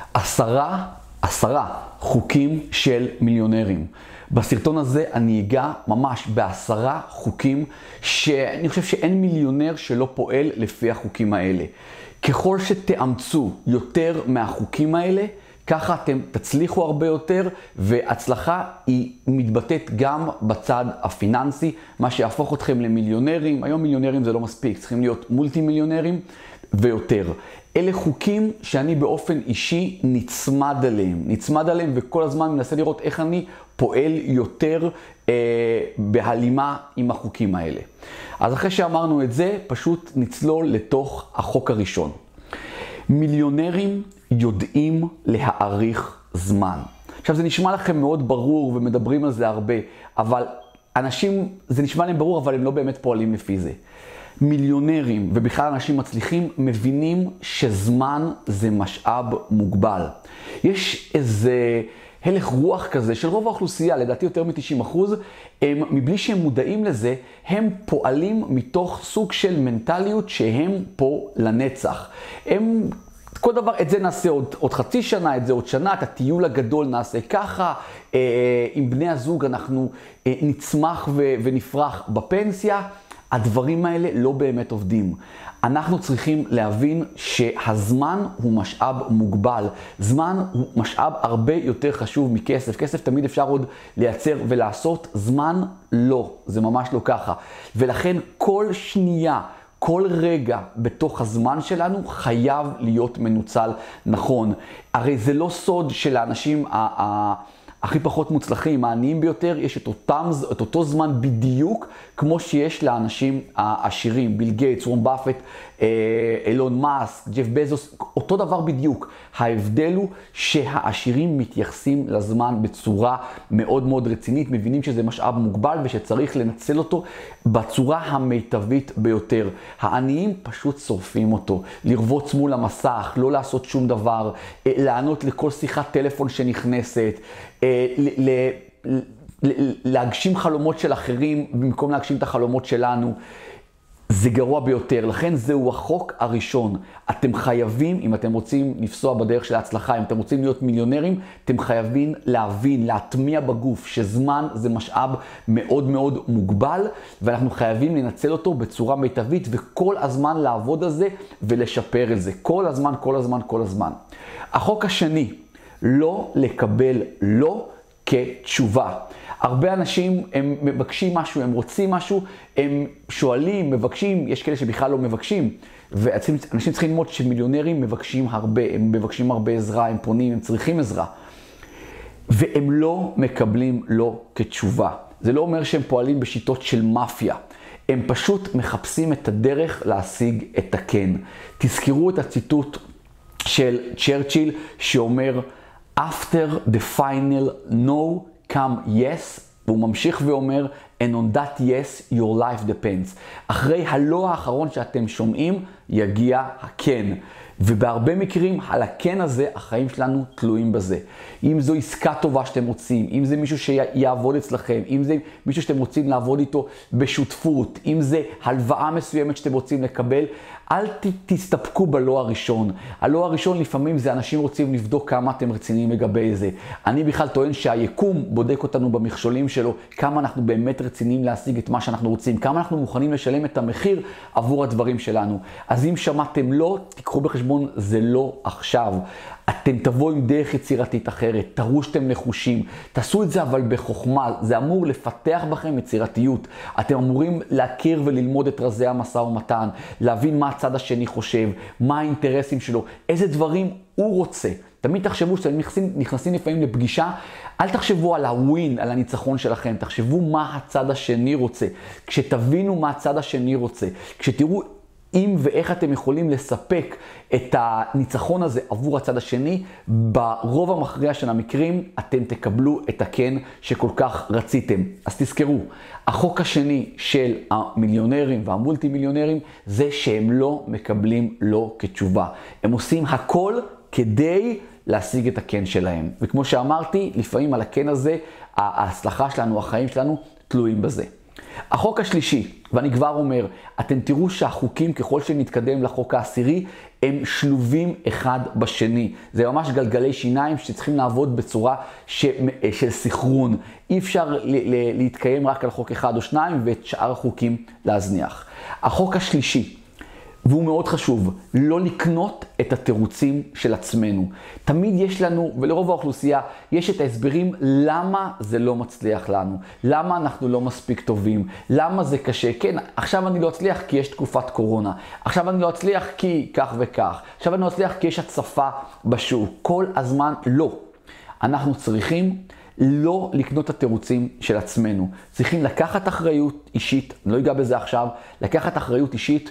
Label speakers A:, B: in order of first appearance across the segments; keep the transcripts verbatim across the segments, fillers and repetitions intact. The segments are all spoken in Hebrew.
A: עשרה, עשרה חוקים של מיליונרים. בסרטון הזה אני אגע ממש בעשרה חוקים שאני חושב שאין מיליונר שלא פועל לפי החוקים האלה. ככל שתאמצו יותר מהחוקים האלה, ככה אתם תצליחו הרבה יותר, והצלחה היא מתבטאת גם בצד הפיננסי, מה שיהפוך אתכם למיליונרים. היום מיליונרים זה לא מספיק, צריכים להיות מולטי מיליונרים ויותר. אלה חוקים שאני באופן אישי נצמד עליהם, נצמד עליהם וכל הזמן מנסה לראות איך אני פועל יותר אה, בהלימה עם החוקים האלה. אז אחרי שאמרנו את זה, פשוט נצלול לתוך החוק הראשון. מיליונרים יודעים להאריך זמן. עכשיו זה נשמע לכם מאוד ברור ומדברים על זה הרבה, אבל אנשים, זה נשמע להם ברור, אבל הם לא באמת פועלים לפי זה. מיליונרים ובכלל אנשים מצליחים מבינים שזמן זה משאב מוגבל. יש איזה הלך רוח כזה של רוב האוכלוסייה, לדעתי יותר מ-תשעים אחוז, הם, מבלי שהם מודעים לזה, הם פועלים מתוך סוג של מנטליות שהם פה לנצח. הם כל דבר, את זה נעשה עוד, עוד חצי שנה, את זה עוד שנה, את הטיול הגדול נעשה ככה, אה, עם בני הזוג אנחנו אה, נצמח ו, ונפרח בפנסיה. הדברים האלה לא באמת עובדים. אנחנו צריכים להבין שהזמן הוא משאב מוגבל. זמן הוא משאב הרבה יותר חשוב מכסף. כסף תמיד אפשר עוד לייצר ולעשות, זמן לא. זה ממש לא ככה. ולכן כל שנייה, כל רגע בתוך הזמן שלנו חייב להיות מנוצל נכון. הרי זה לא סוד של האנשים ה... ה הכי פחות מוצלחים, העניים ביותר, יש את, אותם, את אותו זמן בדיוק כמו שיש לאנשים העשירים, ביל גייטס, וורן באפט, אילון מאסק, ג'ף בזוס, אותו דבר בדיוק. ההבדל הוא שהעשירים מתייחסים לזמן בצורה מאוד מאוד רצינית, מבינים שזה משאב מוגבל ושצריך לנצל אותו בצורה המיטבית ביותר. העניים פשוט שורפים אותו, לרבוץ מול המסך, לא לעשות שום דבר, לענות לכל שיחת טלפון שנכנסת, להגשים חלומות של אחרים במקום להגשים את החלומות שלנו. זה גרוע ביותר. לכן זהו החוק הראשון. אתם חייבים, אם אתם רוצים לפסוע בדרך של ההצלחה, אם אתם רוצים להיות מיליונרים, אתם חייבים להבין, להטמיע בגוף שזמן זה משאב מאוד מאוד מוגבל, ואנחנו חייבים לנצל אותו בצורה מיטבית וכל הזמן לעבוד על זה ולשפר את זה. כל הזמן, כל הזמן, כל הזמן. החוק השני, לא לקבל לא כתשובה. הרבה אנשים הם מבקשים משהו, הם רוצים משהו, הם שואלים, מבקשים, יש כאלה שבכלל לא מבקשים. ואנשים צריכים ללמוד שמיליונרים מבקשים הרבה, הם מבקשים הרבה עזרה, הם פונים, הם צריכים עזרה. והם לא מקבלים לא כתשובה. זה לא אומר שהם פועלים בשיטות של מאפיה. הם פשוט מחפשים את הדרך להשיג את הכן. תזכרו את הציטוט של צ'רצ'יל שאומר, After the final no come yes, והוא ממשיך ואומר, and on that yes your life depends. אחרי הלא האחרון שאתם שומעים, יגיע הכן. ובהרבה מקרים, על הכן הזה, החיים שלנו תלויים בזה. אם זו עסקה טובה שאתם רוצים, אם זה מישהו שיעבוד אצלכם, אם זה מישהו שאתם רוצים לעבוד איתו בשותפות, אם זה הלוואה מסוימת שאתם רוצים לקבל, אל ת, תסתפקו בלא הראשון. הלא הראשון לפעמים זה אנשים רוצים לבדוק כמה אתם רציניים לגבי זה. אני בכלל טוען שהיקום בודק אותנו במכשולים שלו, כמה אנחנו באמת רציניים להשיג את מה שאנחנו רוצים, כמה אנחנו מוכנים לשלם את המחיר עבור הדברים שלנו. אז אם שמעתם לא, תיקחו בחשבון, זה לא עכשיו. אתם תבואו עם דרך יצירתית אחרת, תראו שאתם נחושים, תעשו את זה אבל בחוכמה, זה אמור לפתח בכם יצירתיות. אתם אמורים להכיר וללמוד את רזי המשא ומתן, להבין מה הצד השני חושב, מה האינטרסים שלו, איזה דברים הוא רוצה. תמיד תחשבו שאתם נכנסים, נכנסים לפעמים לפגישה, אל תחשבו על הווין, על הניצחון שלכם, תחשבו מה הצד השני רוצה. כשתבינו מה הצד השני רוצה, כשתראו אם ואיך אתם יכולים לספק את הניצחון הזה עבור הצד השני, ברוב המכריע של המקרים אתם תקבלו את הכן שכל כך רציתם. אז תזכרו, החוק השני של המיליונרים והמולטי מיליונרים זה שהם לא מקבלים לא כתשובה. הם עושים הכל כדי להשיג את הכן שלהם. וכמו שאמרתי, לפעמים על הכן הזה, ההצלחה שלנו, החיים שלנו, תלויים בזה. החוק השלישי, ואני כבר אומר, אתם תראו שהחוקים ככל שנתקדם לחוק העשירי, הם שלובים אחד בשני. זה ממש גלגלי שיניים שצריכים לעבוד בצורה ש... של סחרון. אי אפשר ל... ל... להתקיים רק על חוק אחד או שניים ואת שאר החוקים להזניח. החוק השלישי, והוא מאוד חשוב, לא לקנות את התירוצים של עצמנו. תמיד יש לנו, ולרוב האוכלוסייה, יש את ההסברים למה זה לא מצליח לנו, למה אנחנו לא מספיק טובים, למה זה קשה. כן, עכשיו אני לא אצליח כי יש תקופת קורונה, עכשיו אני לא אצליח כי כך וכך, עכשיו אני לא אצליח כי יש הצפה בשוק. כל הזמן לא. אנחנו צריכים לא לקנות את התירוצים של עצמנו. צריכים לקחת אחריות אישית, אני לא אגע בזה עכשיו, לקחת אחריות אישית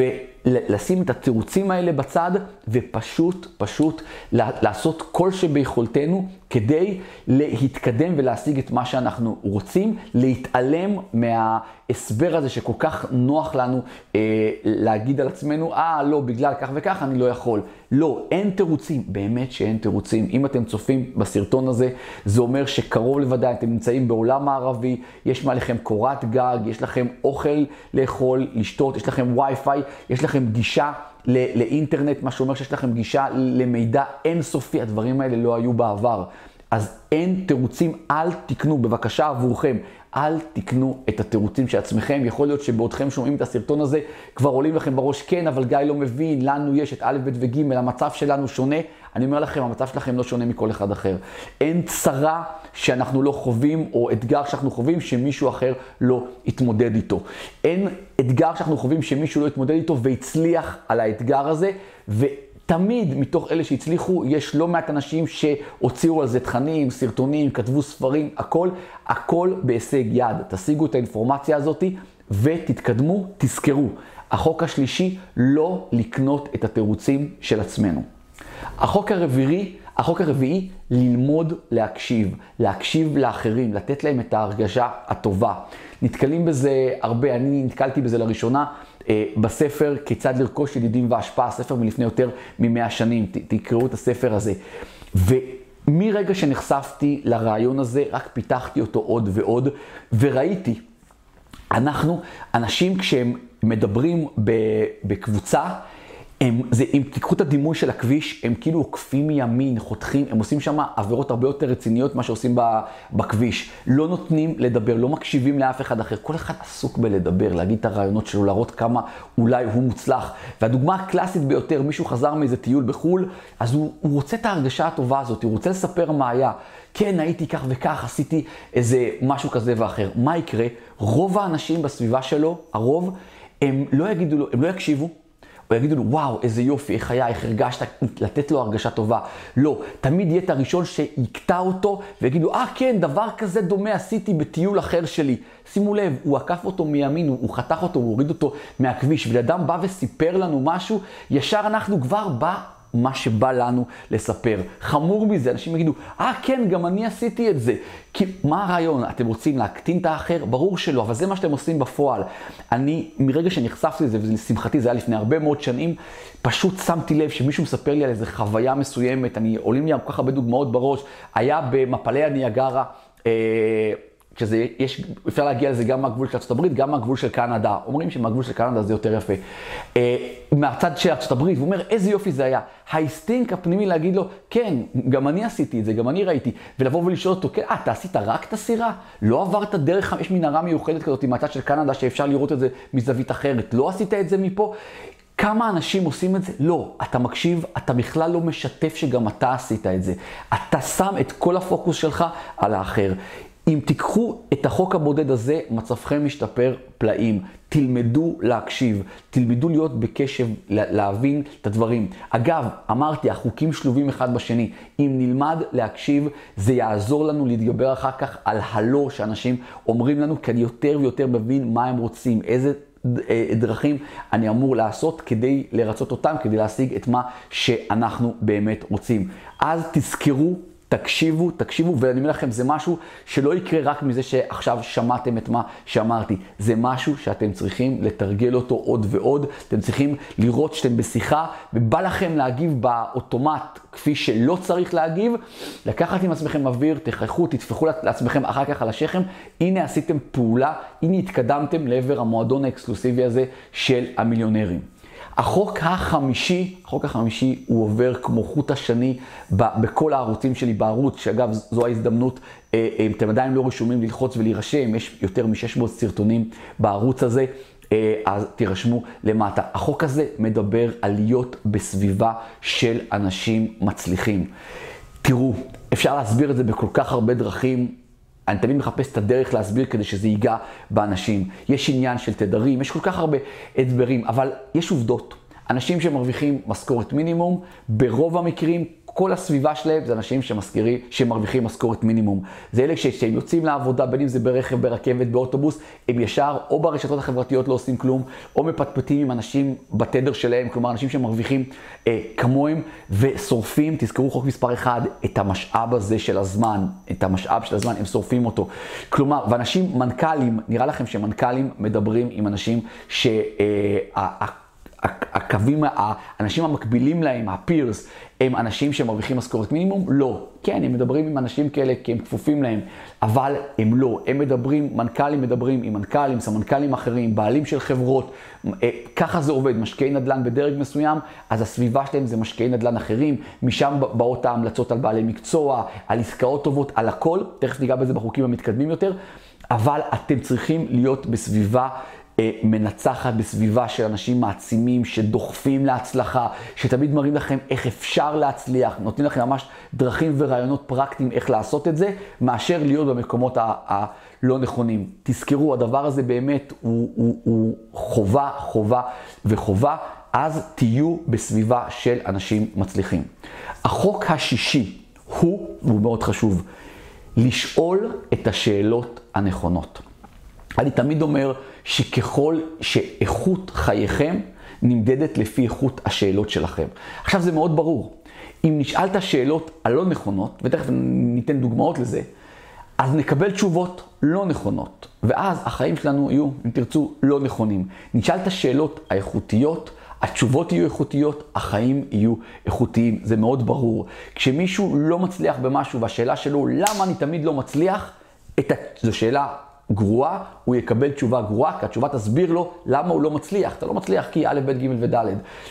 A: ולשים את התירוצים האלה בצד, ופשוט, פשוט לעשות כל שביכולתנו כדי להתקדם ולהשיג את מה שאנחנו רוצים, להתעלם מההסבר הזה שכל כך נוח לנו אה, להגיד על עצמנו, אה, לא, בגלל כך וכך אני לא יכול. לא, אין תירוצים, באמת שאין תירוצים. אם אתם צופים בסרטון הזה, זה אומר שקרוב לוודאי, אתם נמצאים בעולם הערבי, יש מעליכם קורת גג, יש לכם אוכל לאכול, לשתות, יש לכם וי-פיי, יש לכם גישה לאינטרנט, מה שאומר שיש לכם גישה למידע אינסופי. הדברים האלה לא היו בעבר. אז אין תירוצים, אל תקנו, בבקשה עבורכם, אל תקנו את התירוצים של עצמכם. יכול להיות שבעודכם שומעים את הסרטון הזה, כבר עולים לכם בראש, כן, אבל גיא לא מבין, לנו יש את א' ב' וג', המצב שלנו שונה. אני אומר לכם, המצב שלכם לא שונה מכל אחד אחר. אין צרה שאנחנו לא חווים, או אתגר שאנחנו חווים שמישהו אחר לא יתמודד איתו. אין אתגר שאנחנו חווים שמישהו לא יתמודד איתו והצליח על האתגר הזה, ו... תמיד מתוך אלה שהצליחו, יש לא מעט אנשים שהוציאו על זה תכנים, סרטונים, כתבו ספרים, הכל, הכל בהישג יד. תשיגו את האינפורמציה הזאת ותתקדמו, תזכרו. החוק השלישי, לא לקנות את התירוצים של עצמנו. החוק הרביעי, החוק הרביעי, ללמוד להקשיב, להקשיב לאחרים, לתת להם את ההרגשה הטובה. נתקלים בזה הרבה, אני נתקלתי בזה לראשונה, בספר כיצד לרכוש ידידים והשפעה, ספר מלפני יותר ממאה שנים, ת, תקראו את הספר הזה. ומרגע שנחשפתי לרעיון הזה, רק פיתחתי אותו עוד ועוד, וראיתי, אנחנו, אנשים כשהם מדברים בקבוצה, הם, זה, אם תיקחו את הדימוי של הכביש, הם כאילו עוקפים מימין, חותכים, הם עושים שם עבירות הרבה יותר רציניות מה שעושים בכביש. לא נותנים לדבר, לא מקשיבים לאף אחד אחר. כל אחד עסוק בלדבר, להגיד את הרעיונות שלו, להראות כמה אולי הוא מוצלח. והדוגמה הקלאסית ביותר, מישהו חזר מאיזה טיול בחול, אז הוא, הוא רוצה את ההרגשה הטובה הזאת, הוא רוצה לספר מה היה. כן, הייתי כך וכך, עשיתי איזה משהו כזה ואחר. מה יקרה? רוב האנשים בסביבה שלו, הרוב, הם לא יגידו לו, הם לא יקשיבו. או יגידו לו, וואו, איזה יופי, איך היה, איך הרגשת, לתת לו הרגשה טובה. לא, תמיד יהיה את הראשון שיקטע אותו, ויגידו, אה כן, דבר כזה דומה עשיתי בטיול אחר שלי. שימו לב, הוא עקף אותו מימין, הוא, הוא חתך אותו, הוא הוריד אותו מהכביש, ולאדם בא וסיפר לנו משהו, ישר אנחנו כבר בא מה שבא לנו לספר. חמור מזה, אנשים יגידו, אה כן, גם אני עשיתי את זה. כי מה הרעיון? אתם רוצים להקטין את האחר? ברור שלא, אבל זה מה שאתם עושים בפועל. אני, מרגע שנחשפתי לזה, ולשמחתי זה היה לפני הרבה מאוד שנים, פשוט שמתי לב שמישהו מספר לי על איזו חוויה מסוימת, אני, עולים לי כל כך הרבה דוגמאות בראש, היה במפלי הניאגרה, אה, שזה, יש, אפשר להגיע לזה גם מהגבול של ארצות הברית, גם מהגבול של קנדה. אומרים שמהגבול של קנדה זה יותר יפה. אה, מהצד של ארצות הברית, הוא אומר, איזה יופי זה היה. האינסטינקט הפנימי להגיד לו, כן, גם אני עשיתי את זה, גם אני ראיתי. ולבוא ולשאול אותו, כן, אה, אתה עשית רק את הסירה? לא עברת דרך, יש מנהרה מיוחדת כזאת מהצד של קנדה, שאפשר לראות את זה מזווית אחרת. לא עשית את זה מפה? כמה אנשים עושים את זה? לא. אתה מקשיב, אתה בכלל לא משתף שגם אתה עשית את זה. אתה שם את כל הפוקוס שלך על האחר. אם תיקחו את החוק הבודד הזה, מצבכם משתפר פלאים. תלמדו להקשיב, תלמדו להיות בקשב, להבין את הדברים. אגב, אמרתי, החוקים שלובים אחד בשני. אם נלמד להקשיב, זה יעזור לנו להתגבר אחר כך על הלא שאנשים אומרים לנו, כי אני יותר ויותר מבין מה הם רוצים, איזה דרכים אני אמור לעשות כדי לרצות אותם, כדי להשיג את מה שאנחנו באמת רוצים. אז תזכרו, תקשיבו, תקשיבו, ואני אומר לכם, זה משהו שלא יקרה רק מזה שעכשיו שמעתם את מה שאמרתי. זה משהו שאתם צריכים לתרגל אותו עוד ועוד. אתם צריכים לראות שאתם בשיחה, ובא לכם להגיב באוטומט כפי שלא צריך להגיב. לקחת עם עצמכם אוויר, תחייכו, תטפחו לעצמכם אחר כך על השכם. הנה עשיתם פעולה, הנה התקדמתם לעבר המועדון האקסקלוסיבי הזה של המיליונרים. החוק החמישי, החוק החמישי הוא עובר כמו חוט השני בכל הערוצים שלי בערוץ, שאגב זו ההזדמנות, אם אתם עדיין לא רשומים ללחוץ ולהירשם, יש יותר מ-שש מאות סרטונים בערוץ הזה, אז תירשמו למטה. החוק הזה מדבר על להיות בסביבה של אנשים מצליחים. תראו, אפשר להסביר את זה בכל כך הרבה דרכים, אני תמיד מחפש את הדרך להסביר כדי שזה ייגע באנשים. יש עניין של תדרים, יש כל כך הרבה אתברים, אבל יש עובדות. אנשים שמרוויחים משכורת מינימום, ברוב המקרים, כל הסביבה שלהם זה אנשים שמזכירים, שמרוויחים משכורת מינימום. זה אלה שהם יוצאים לעבודה, בין אם זה ברכב, ברכבת, באוטובוס, הם ישר או ברשתות החברתיות לא עושים כלום, או מפטפטים עם אנשים בתדר שלהם, כלומר אנשים שמרוויחים אה, כמוהם ושורפים, תזכרו חוק מספר אחד, את המשאב הזה של הזמן, את המשאב של הזמן, הם שורפים אותו. כלומר, ואנשים מנכ"לים, נראה לכם שמנכ"לים מדברים עם אנשים שה... אה, הקווים, האנשים המקבילים להם, הפירס, הם אנשים שמרוויחים משכורת מינימום? לא. כן, הם מדברים עם אנשים כאלה כי הם כפופים להם, אבל הם לא. הם מדברים, מנכ"לים מדברים עם מנכ"לים, סמנכ"לים אחרים, בעלים של חברות. ככה זה עובד, משקיעי נדל"ן בדרג מסוים, אז הסביבה שלהם זה משקיעי נדל"ן אחרים, משם באות ההמלצות על בעלי מקצוע, על עסקאות טובות, על הכל. תכף ניגע בזה בחוקים המתקדמים יותר, אבל אתם צריכים להיות בסביבה מנצחת, בסביבה של אנשים מעצימים שדוחפים להצלחה, שתמיד מראים לכם איך אפשר להצליח, נותנים לכם ממש דרכים ורעיונות פרקטיים איך לעשות את זה, מאשר להיות במקומות הלא נכונים. תזכרו, הדבר הזה באמת הוא, הוא, הוא חובה, חובה וחובה, אז תהיו בסביבה של אנשים מצליחים. החוק השישי הוא, והוא מאוד חשוב, לשאול את השאלות הנכונות. אני תמיד אומר שככל שאיכות חייכם נמדדת לפי איכות השאלות שלכם. עכשיו זה מאוד ברור. אם נשאל את השאלות הלא נכונות, ותכף ניתן דוגמאות לזה, אז נקבל תשובות לא נכונות. ואז החיים שלנו יהיו, אם תרצו, לא נכונים. נשאל את השאלות האיכותיות, התשובות יהיו איכותיות, החיים יהיו איכותיים. זה מאוד ברור. כשמישהו לא מצליח במשהו, והשאלה שלו, למה אני תמיד לא מצליח? את... זו שאלה גרועה, הוא יקבל תשובה גרועה, כי התשובה תסביר לו למה הוא לא מצליח. אתה לא מצליח כי א', ב', ג' וד',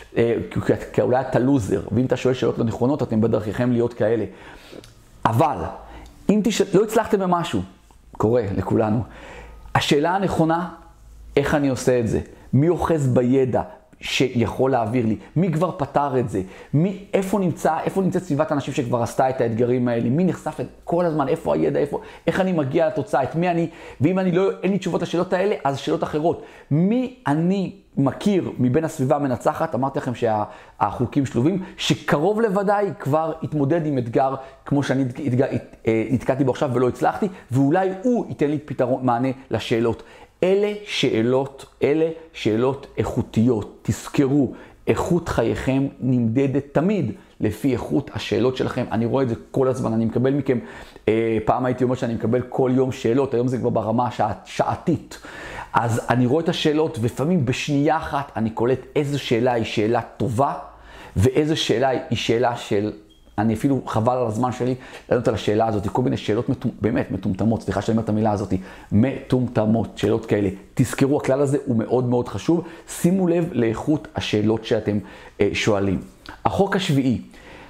A: כי אולי אתה לוזר, ואם אתה שואל שאלות לא נכונות, אתם בדרככם להיות כאלה. אבל, אם תש... לא הצלחתם במשהו, קורה לכולנו, השאלה הנכונה, איך אני עושה את זה? מי אוחז בידע שיכול להעביר לי? מי כבר פתר את זה? מי, איפה נמצא, איפה נמצאת סביבת האנשים שכבר עשתה את האתגרים האלה? מי נחשף את כל הזמן? איפה הידע? איפה, איך אני מגיע לתוצאה? את מי אני? ואם אני לא, אין לי תשובות לשאלות האלה, אז שאלות אחרות. מי אני מכיר מבין הסביבה המנצחת? אמרתי לכם שהחוקים שלובים, שקרוב לוודאי כבר התמודד עם אתגר, כמו שאני נתקעתי בו עכשיו ולא הצלחתי, ואולי הוא ייתן לי פתרון, מענה לשאלות. אלה שאלות, אלה שאלות איכותיות. תזכרו, איכות חייכם נמדדת תמיד לפי איכות השאלות שלכם. אני רואה את זה כל הזמן, אני מקבל מכם, אה, פעם הייתי אומר שאני מקבל כל יום שאלות, היום זה כבר ברמה השע, שעתית. אז אני רואה את השאלות, ולפעמים בשנייה אחת אני קולט איזו שאלה היא שאלה טובה, ואיזו שאלה היא שאלה של... אני אפילו חבל על הזמן שלי לענות על השאלה הזאת, כל מיני שאלות מטומ... באמת מטומטמות, סליחה שאני אומר את המילה הזאת, מטומטמות, שאלות כאלה. תזכרו, הכלל הזה הוא מאוד מאוד חשוב, שימו לב לאיכות השאלות שאתם אה, שואלים. החוק השביעי,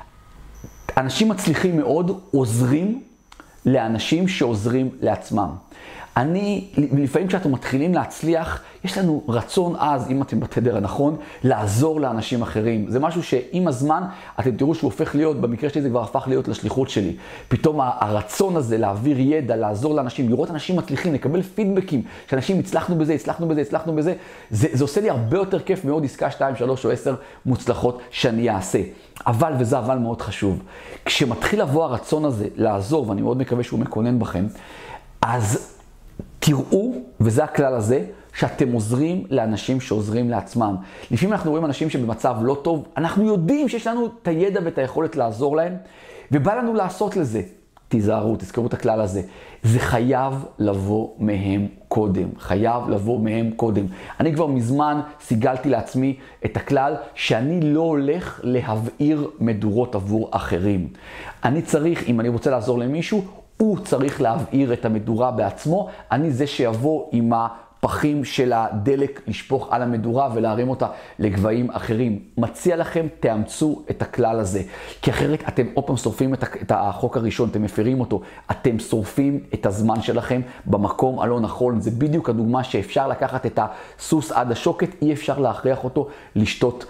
A: אנשים מצליחים מאוד עוזרים לאנשים שעוזרים לעצמם. אני, לפעמים כשאתם מתחילים להצליח, יש לנו רצון אז, אם אתם בתדר הנכון, לעזור לאנשים אחרים. זה משהו שעם הזמן, אתם תראו שהוא הופך להיות, במקרה שלי זה כבר הפך להיות לשליחות שלי. פתאום הרצון הזה להעביר ידע, לעזור לאנשים, לראות אנשים מצליחים, לקבל פידבקים, שאנשים הצלחנו בזה, הצלחנו בזה, הצלחנו בזה, זה, זה עושה לי הרבה יותר כיף מאוד עסקה שתיים, שלוש או עשר מוצלחות שאני אעשה. אבל, וזה אבל מאוד חשוב, כשמתחיל לבוא הרצון הזה לעזור, ואני מאוד מקווה שהוא מקונן בכם, אז תראו, וזה הכלל הזה, שאתם עוזרים לאנשים שעוזרים לעצמם. לפעמים אנחנו רואים אנשים שבמצב לא טוב, אנחנו יודעים שיש לנו את הידע ואת היכולת לעזור להם, ובא לנו לעשות לזה. תיזהרו, תזכרו את הכלל הזה. זה חייב לבוא מהם קודם. חייב לבוא מהם קודם. אני כבר מזמן סיגלתי לעצמי את הכלל שאני לא הולך להבעיר מדורות עבור אחרים. אני צריך, אם אני רוצה לעזור למישהו, הוא צריך להבעיר את המדורה בעצמו. אני זה שיבוא עם הפחים של הדלק לשפוך על המדורה ולהרים אותה לגבהים אחרים. מציע לכם, תאמצו את הכלל הזה. כי אחרת אתם עוד פעם שורפים את החוק הראשון, אתם מפרים אותו. אתם שורפים את הזמן שלכם במקום הלא נכון. זה בדיוק הדוגמה שאפשר לקחת את הסוס עד השוקת, אי אפשר להכריח אותו לשתות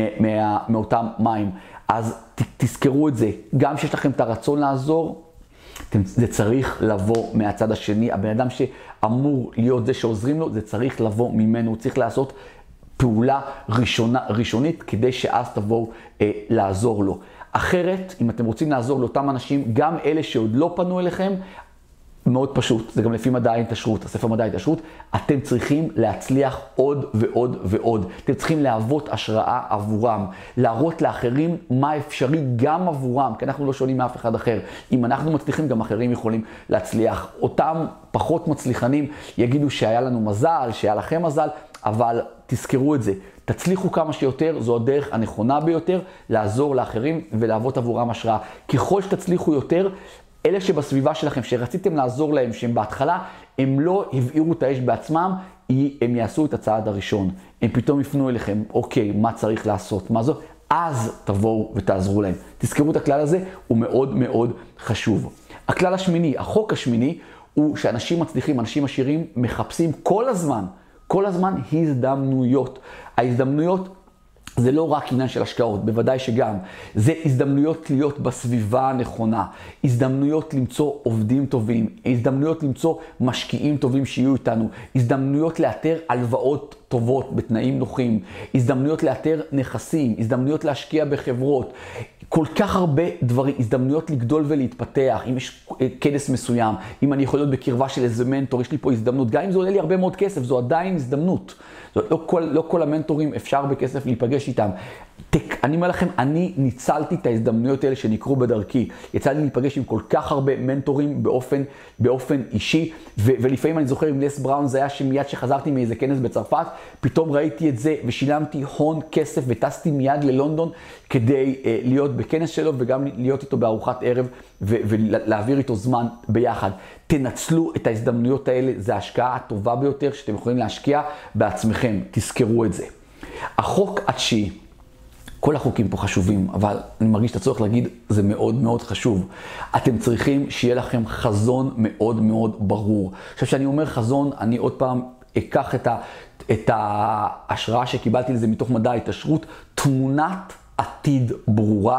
A: מאותם מים. אז תזכרו את זה. גם שיש לכם את הרצון לעזור, זה צריך לבוא מהצד השני. הבן אדם שאמור להיות זה שעוזרים לו, זה צריך לבוא ממנו. הוא צריך לעשות פעולה ראשונה, ראשונית כדי שאז תבואו אה, לעזור לו. אחרת, אם אתם רוצים לעזור לאותם אנשים, גם אלה שעוד לא פנו אליכם, מאוד פשוט, זה גם לפי מדעי ההתעשרות, הספר מדעי ההתעשרות, אתם צריכים להצליח עוד ועוד ועוד. אתם צריכים להוות השראה עבורם, להראות לאחרים מה אפשרי גם עבורם, כי אנחנו לא שונים מאף אחד אחר. אם אנחנו מצליחים, גם אחרים יכולים להצליח. אותם פחות מצליחנים יגידו שהיה לנו מזל, שהיה לכם מזל, אבל תזכרו את זה. תצליחו כמה שיותר, זו הדרך הנכונה ביותר, לעזור לאחרים ולהוות עבורם השראה. ככל שתצליחו יותר, אלה שבסביבה שלכם, שרציתם לעזור להם, שהם בהתחלה, הם לא הבעירו את האש בעצמם, הם יעשו את הצעד הראשון. הם פתאום יפנו אליכם, אוקיי, מה צריך לעשות, מה זו? אז תבואו ותעזרו להם. תזכרו את הכלל הזה, הוא מאוד מאוד חשוב. הכלל השמיני, החוק השמיני, הוא שאנשים מצליחים, אנשים עשירים, מחפשים כל הזמן, כל הזמן הזדמנויות. ההזדמנויות זה לא רק עניין של השקעות, בוודאי שגם. זה הזדמנויות להיות בסביבה הנכונה, הזדמנויות למצוא עובדים טובים, הזדמנויות למצוא משקיעים טובים שיהיו איתנו, הזדמנויות לאתר הלוואות טובות בתנאים נוחים, הזדמנויות לאתר נכסים, הזדמנויות להשקיע בחברות, כל כך הרבה דברים, הזדמנויות לגדול ולהתפתח. אם יש כנס מסוים, אם אני יכול להיות בקרבה של איזה מנטור, יש לי פה הזדמנות, גם אם זה עולה לי הרבה מאוד כסף, זו עדיין הזדמנות. לא כל, לא כל המנטורים אפשר בכסף להיפגש איתם. תק, אני אומר לכם, אני ניצלתי את ההזדמנויות האלה שנקרו בדרכי. יצא לי להיפגש עם כל כך הרבה מנטורים באופן, באופן אישי, ו, ולפעמים אני זוכר עם נס בראון, זה היה שמיד שחזרתי מאיזה כנס בצרפת, פתאום ראיתי את זה ושילמתי הון כסף וטסתי מיד ללונדון כדי אה, להיות בכנס שלו וגם להיות איתו בארוחת ערב ו, ולהעביר איתו זמן ביחד. תנצלו את ההזדמנויות האלה, זה ההשקעה הטובה ביותר שאתם יכולים להשקיע בעצמכם, תזכרו את זה. החוק התשיעי, כל החוקים פה חשובים, אבל אני מרגיש את הצורך להגיד, זה מאוד מאוד חשוב. אתם צריכים שיהיה לכם חזון מאוד מאוד ברור. עכשיו שאני אומר חזון, אני עוד פעם אקח את, ה, את ההשראה שקיבלתי לזה מתוך מדע ההתעשרות, תמונת עתיד ברורה,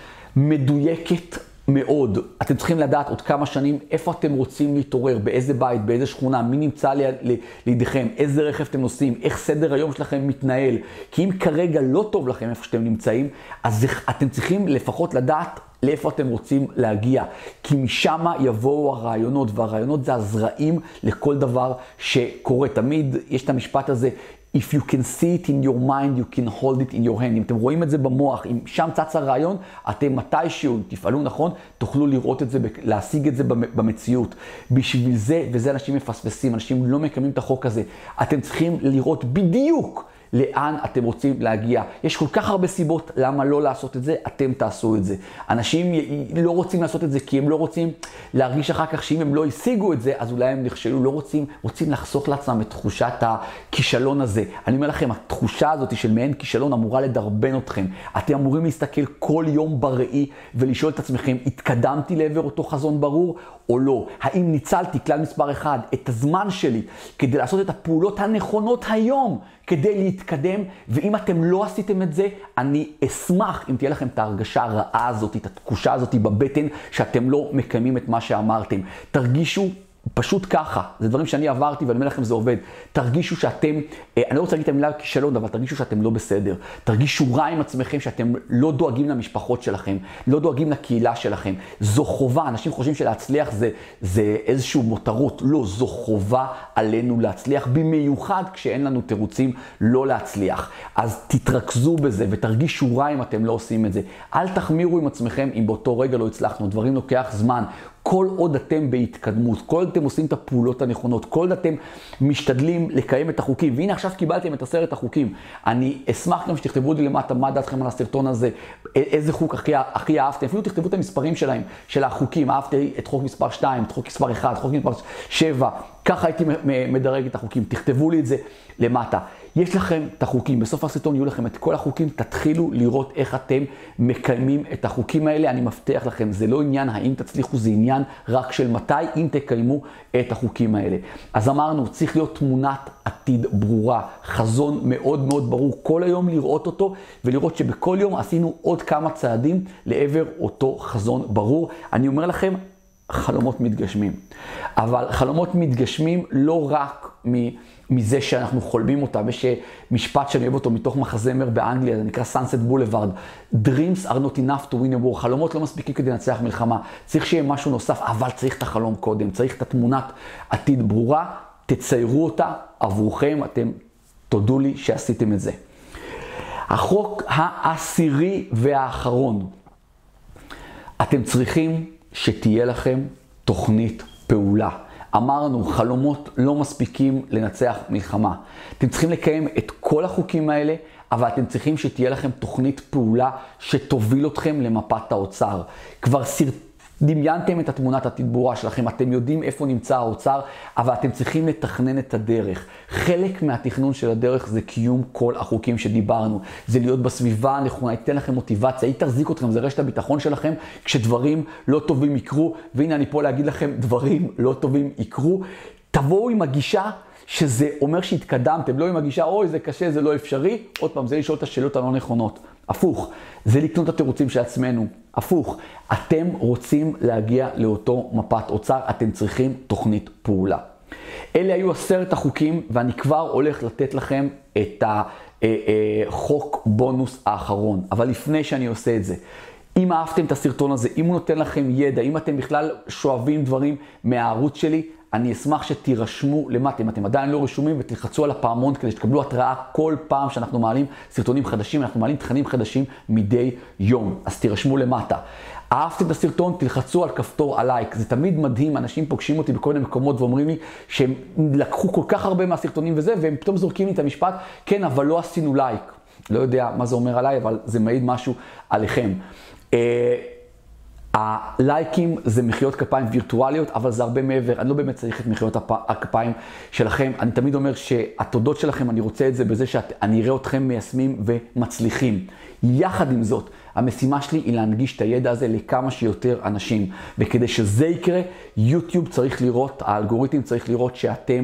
A: מדויקת מאוד. אתם צריכים לדעת עוד כמה שנים איפה אתם רוצים להתעורר, באיזה בית, באיזה שכונה, מי נמצא לידיכם, איזה רכב אתם נוסעים, איך סדר היום שלכם מתנהל. כי אם כרגע לא טוב לכם איפה שאתם נמצאים, אז אתם צריכים לפחות לדעת לאיפה אתם רוצים להגיע. כי משם יבואו הרעיונות, והרעיונות זה הזרעים לכל דבר שקורה. תמיד יש את המשפט הזה, If you can see it in your mind, you can hold it in your hand. אם אתם רואים את זה במוח, אם שם צץ הרעיון, אתם מתישהו תפעלו נכון, תוכלו לראות את זה, להשיג את זה במציאות. בשביל זה, וזה אנשים מפספסים, אנשים לא מקיימים את החוק הזה. אתם צריכים לראות בדיוק לאן אתם רוצים להגיע. יש כל כך הרבה סיבות למה לא לעשות את זה, אתם תעשו את זה. אנשים לא רוצים לעשות את זה כי הם לא רוצים להרגיש אחר כך שאם הם לא השיגו את זה, אז אולי הם נכשלו, לא רוצים, רוצים לחסוך לעצמם את תחושת הכישלון הזה. אני אומר לכם, התחושה הזאת של מעין כישלון אמורה לדרבן אתכם. אתם אמורים להסתכל כל יום בראי ולשאול את עצמכם, התקדמתי לעבר אותו חזון ברור או לא? האם ניצלתי, כלל מספר אחד, את הזמן שלי כדי לעשות את הפעולות הנכונות היום, כדי להתקדם? ואם אתם לא עשיתם את זה, אני אשמח אם תהיה לכם את ההרגשה הרעה הזאת, את התחושה הזאת בבטן, שאתם לא מקיימים את מה שאמרתם. תרגישו פשוט ככה, זה דברים שאני עברתי ואני אומר לכם זה עובד. תרגישו שאתם, אני לא רוצה להגיד את המילה כישלון, אבל תרגישו שאתם לא בסדר. תרגישו רע עם עצמכם שאתם לא דואגים למשפחות שלכם, לא דואגים לקהילה שלכם. זו חובה, אנשים חושבים שלהצליח זה, זה איזשהו מותרות. לא, זו חובה עלינו להצליח, במיוחד כשאין לנו תירוצים לא להצליח. אז תתרכזו בזה ותרגישו רע אם אתם לא עושים את זה. אל תחמירו עם עצמכם אם באותו רגע לא הצלחנו, דברים לוקח זמן. כל עוד אתם בהתקדמות, כל עוד אתם עושים את הפעולות הנכונות, כל עוד אתם משתדלים לקיים את החוקים, והנה עכשיו קיבלתם את עשרת החוקים. אני אשמח גם שתכתבו לי למטה מה דעתכם על הסרטון הזה, איזה חוק הכי, הכי אהבתם, אפילו תכתבו את המספרים שלהם, של החוקים, אהבתי את חוק מספר שתיים, את חוק מספר אחד, את חוק מספר שבע, ככה הייתי מדרג את החוקים, תכתבו לי את זה למטה. יש לכם את החוקים, בסוף הסרטון יהיו לכם את כל החוקים, תתחילו לראות איך אתם מקיימים את החוקים האלה, אני מבטיח לכם, זה לא עניין האם תצליחו, זה עניין רק של מתי, אם תקיימו את החוקים האלה. אז אמרנו, צריך להיות תמונת עתיד ברורה, חזון מאוד מאוד ברור, כל היום לראות אותו, ולראות שבכל יום עשינו עוד כמה צעדים לעבר אותו חזון ברור. אני אומר לכם, חלומות מתגשמים. אבל חלומות מתגשמים לא רק מזה שאנחנו חולמים אותם. יש משפט שאני אוהב אותו מתוך מחזמר באנגליה, זה נקרא Sunset Boulevard. Dreams are not enough to win a war. חלומות לא מספיקים כדי לנצח מלחמה. צריך שיהיה משהו נוסף, אבל צריך את החלום קודם. צריך את התמונת עתיד ברורה, תציירו אותה עבורכם, אתם תודו לי שעשיתם את זה. החוק העשירי והאחרון. אתם צריכים שתהיה לכם תוכנית פעולה. אמרנו, חלומות לא מספיקים לנצח מלחמה. אתם צריכים לקיים את כל החוקים האלה, אבל אתם צריכים שתהיה לכם תוכנית פעולה שתוביל אתכם למפת האוצר. כבר סרט... דמיינתם את התמונת עתיד ברורה שלכם, אתם יודעים איפה נמצא האוצר, אבל אתם צריכים לתכנן את הדרך. חלק מהתכנון של הדרך זה קיום כל החוקים שדיברנו. זה להיות בסביבה הנכונה, ייתן לכם מוטיבציה, היא תחזיק אתכם, זה רשת הביטחון שלכם, כשדברים לא טובים יקרו, והנה אני פה להגיד לכם, דברים לא טובים יקרו. תבואו עם הגישה שזה אומר שהתקדמתם, לא עם הגישה, אוי זה קשה, זה לא אפשרי. עוד פעם, זה לשאול את השאלות הלא נכונות. הפוך, זה לקנות את התירוצים של עצמנו. הפוך, אתם רוצים להגיע לאותו מפת אוצר, אתם צריכים תוכנית פעולה. אלה היו עשרת החוקים, ואני כבר הולך לתת לכם את החוק בונוס האחרון. אבל לפני שאני עושה את זה, אם אהבתם את הסרטון הזה, אם הוא נותן לכם ידע, אם אתם בכלל שואבים דברים מהערוץ שלי, אני אשמח שתירשמו למטה, אם אתם עדיין לא רשומים, ותלחצו על הפעמון כדי שתקבלו התראה כל פעם שאנחנו מעלים סרטונים חדשים, אנחנו מעלים תכנים חדשים מדי יום, אז תירשמו למטה. אהבתם את הסרטון, תלחצו על כפתור הלייק, זה תמיד מדהים, אנשים פוגשים אותי בכל מיני מקומות ואומרים לי שהם לקחו כל כך הרבה מהסרטונים וזה, והם פתאום זורקים לי את המשפט, כן, אבל לא עשינו לייק. לא יודע מה זה אומר עליי, אבל זה מעיד משהו עליכם. הלייקים זה מחיאות כפיים וירטואליות, אבל זה הרבה מעבר. אני לא באמת צריך את מחיאות הכפיים שלכם. אני תמיד אומר שהתודות שלכם, אני רוצה את זה בזה שאני אראה אתכם מיישמים ומצליחים. יחד עם זאת, המשימה שלי היא להנגיש את הידע הזה לכמה שיותר אנשים. וכדי שזה יקרה, יוטיוב צריך לראות, האלגוריתם צריך לראות שאתם...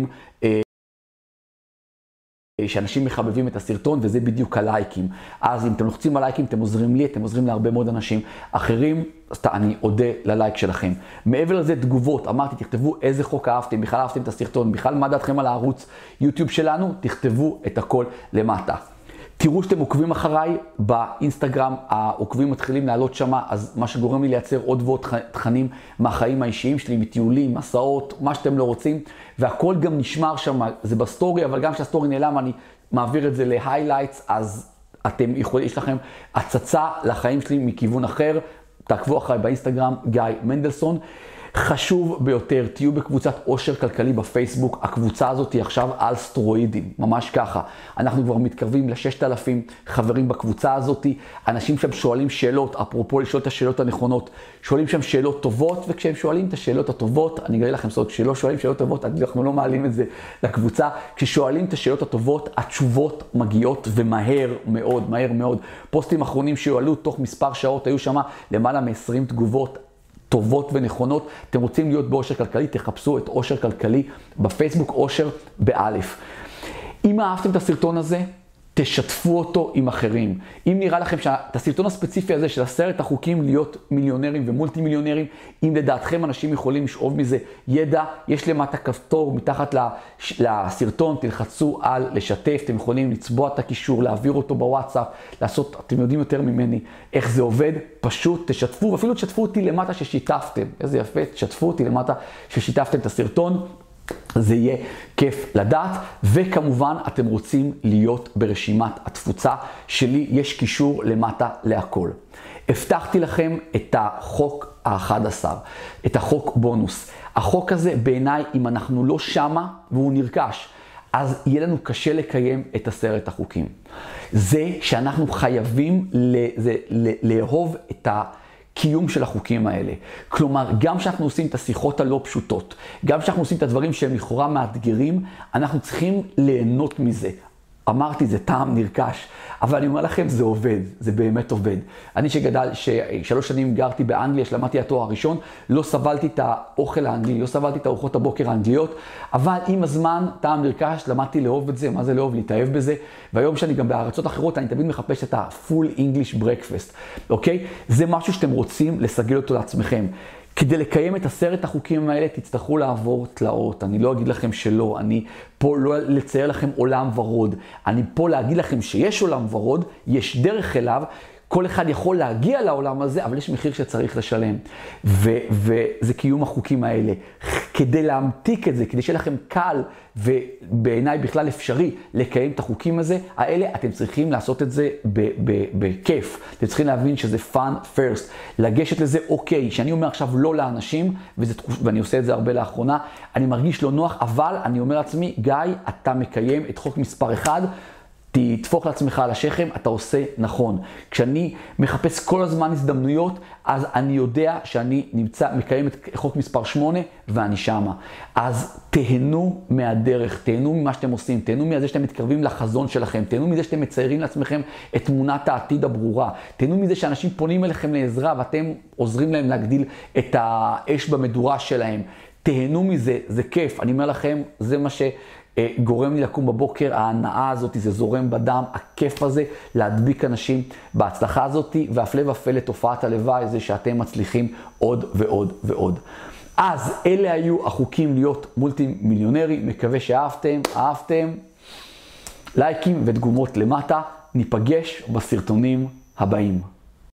A: שאנשים מחבבים את הסרטון, וזה בדיוק הלייקים. אז אם אתם לוחצים על לייקים, אתם עוזרים לי, אתם עוזרים להרבה מאוד אנשים אחרים, אז אני אודה ללייק שלכם. מעבר לזה, תגובות, אמרתי, תכתבו איזה חוק אהבתם, בכלל אהבתם את הסרטון, בכלל מה דעתכם על הערוץ יוטיוב שלנו, תכתבו את הכל למטה. תראו שאתם עוקבים אחריי באינסטגרם, העוקבים מתחילים לעלות שמה, אז מה שגורם לי לייצר עוד ועוד תכנים מהחיים האישיים שלי, מטיולים, מסעות, מה שאתם לא רוצים, והכל גם נשמר שם, זה בסטורי, אבל גם כשהסטורי נעלם אני מעביר את זה להיילייטס, אז אתם יכולים, יש לכם הצצה לחיים שלי מכיוון אחר, תעקבו אחריי באינסטגרם, גיא מנדלסון. חשוב ביותר, תהיו בקבוצת עושר כלכלי בפייסבוק, הקבוצה הזאת היא עכשיו על סטרואידים, ממש ככה. אנחנו כבר מתקרבים ל-ששת אלפים חברים בקבוצה הזאת, אנשים שם שואלים שאלות, אפרופו לשאול את השאלות הנכונות, שואלים שם שאלות טובות, וכשהם שואלים את השאלות הטובות, אני אגלה לכם סוד, כשלא שואלים שאלות טובות, אנחנו לא מעלים את זה לקבוצה, כששואלים את השאלות הטובות, התשובות מגיעות ומהר מאוד, מהר מאוד. פוסטים אחרונים שיועלו תוך מספר שעות, היו שם למעלה מ-עשרים תגובות, טובות ונכונות. אתם רוצים להיות באושר כלכלי, תחפשו את אושר כלכלי בפייסבוק, אושר באלף. אם אהבתם את הסרטון הזה, תשתפו אותו עם אחרים. אם נראה לכם שאת הסרטון הספציפי הזה של עשרת החוקים להיות מיליונרים ומולטי מיליונרים, אם לדעתכם אנשים יכולים לשאוב מזה ידע, יש למטה כפתור מתחת לסרטון, תלחצו על לשתף, אתם יכולים לצבוע את הקישור, להעביר אותו בוואטסאפ, לעשות, אתם יודעים יותר ממני איך זה עובד, פשוט תשתפו, ואפילו תשתפו אותי למטה ששיתפתם, איזה יפה, תשתפו אותי למטה ששיתפתם את הסרטון, זה יהיה כיף לדעת, וכמובן אתם רוצים להיות ברשימת התפוצה שלי, יש קישור למטה להכל. הבטחתי לכם את החוק ה-אחד עשר, את החוק בונוס. החוק הזה בעיניי, אם אנחנו לא שמה והוא נרכש, אז יהיה לנו קשה לקיים את עשרת החוקים. זה שאנחנו חייבים לאהוב את ה... קיום של החוקים האלה. כלומר, גם שאנחנו עושים את השיחות הלא פשוטות, גם שאנחנו עושים את הדברים שהם לכאורה מאתגרים, אנחנו צריכים ליהנות מזה. אמרתי, זה טעם נרכש, אבל אני אומר לכם, זה עובד, זה באמת עובד. אני שגדל, ששלוש שנים גרתי באנגליה, שלמדתי התואר הראשון, לא סבלתי את האוכל האנגלי, לא סבלתי את ארוחות הבוקר האנגליות, אבל עם הזמן, טעם נרכש, למדתי לאהוב את זה, מה זה לאהוב, להתאהב בזה, והיום שאני גם בארצות אחרות, אני תמיד מחפש את ה-full English breakfast, אוקיי? זה משהו שאתם רוצים לסגל אותו לעצמכם. כדי לקיים את עשרת החוקים האלה, תצטרכו לעבור תלאות. אני לא אגיד לכם שלא, אני פה לא לצייר לכם עולם ורוד. אני פה להגיד לכם שיש עולם ורוד, יש דרך אליו, כל אחד יכול להגיע לעולם הזה, אבל יש מחיר שצריך לשלם. ו- וזה קיום החוקים האלה. כדי להמתיק את זה, כדי שיהיה לכם קל, ובעיניי בכלל אפשרי לקיים את החוקים הזה, האלה אתם צריכים לעשות את זה בכיף. אתם צריכים להבין שזה fun first. לגשת לזה, אוקיי, שאני אומר עכשיו לא לאנשים, וזה, ואני עושה את זה הרבה לאחרונה, אני מרגיש לא נוח, אבל אני אומר לעצמי, גיא, אתה מקיים את חוק מספר אחד, תדפוק לעצמך על השכם, אתה עושה נכון. כשאני מחפש כל הזמן הזדמנויות, אז אני יודע שאני נמצא, מקיים את חוק מספר שמונה, ואני שמה. אז תהנו מהדרך, תהנו ממה שאתם עושים, תהנו מזה שאתם מתקרבים לחזון שלכם, תהנו מזה שאתם מציירים לעצמכם את תמונת העתיד הברורה, תהנו מזה שאנשים פונים אליכם לעזרה, ואתם עוזרים להם להגדיל את האש במדורה שלהם. תהנו מזה, זה כיף. אני אומר לכם, זה מה ש... גורם לי לקום בבוקר, ההנאה הזאת, זה זורם בדם, הכיף הזה להדביק אנשים בהצלחה הזאת, והפלא ופלא תופעת הלוואי זה שאתם מצליחים עוד ועוד ועוד. אז אלה היו החוקים להיות מולטי מיליונרי, מקווה שאהבתם, אהבתם, לייקים ותגומות למטה, ניפגש בסרטונים הבאים.